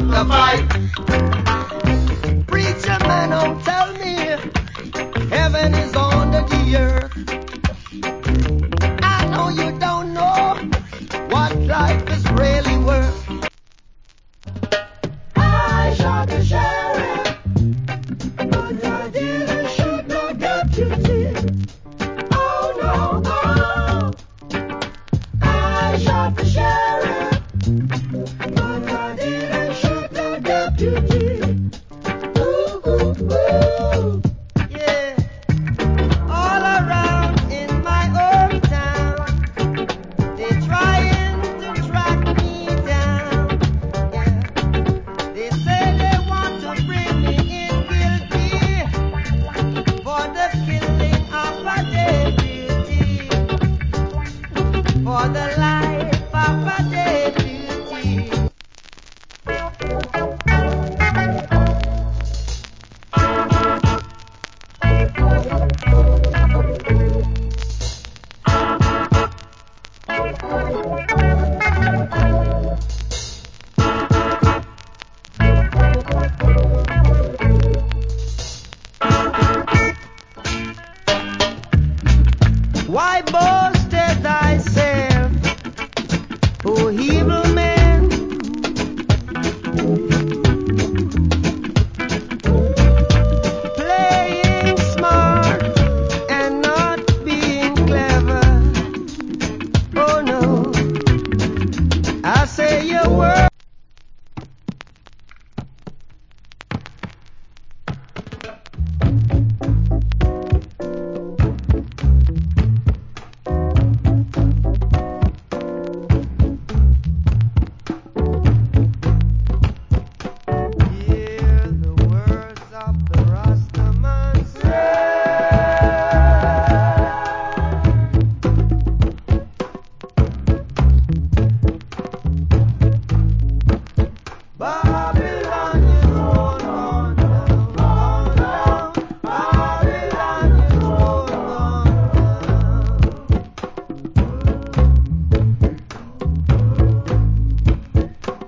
to fight. Preacher man, don't tell me heaven is under the earth. I know you don't know what life is really worth. I shot the sheriff, but I didn't shoot no deputy. Oh no, oh. I shot the sheriff, but I didn't shoot no deputy. Ooh, ooh, ooh. Yeah. All around in my hometown, they're trying to track me down. Yeah. They say they want to bring me in guilty for the killing of a deputy, for the life of a deputy. Why boasted thyself, O evil man? Playing smart and not being clever. Oh no, I say your word.